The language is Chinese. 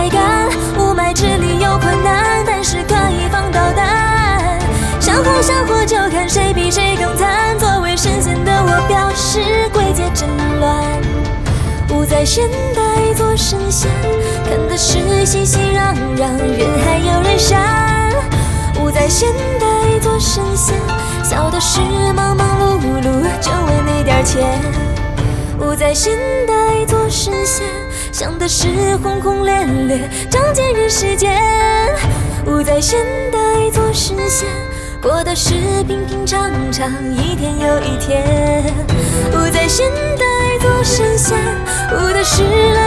追赶，雾霾治理有困难，但是可以放导弹。想红想火就看谁比谁更惨，作为神仙的我表示鬼界真乱。不再现代做神仙，看的是熙熙攘攘，人海有人山。不再现代做神仙，笑的是忙忙碌碌，就为那点钱。不在现代做神仙，想的是轰轰烈烈，仗剑人世间。不在现代做神仙，过的是平平常常，一天又一天。不在现代做神仙，悟的是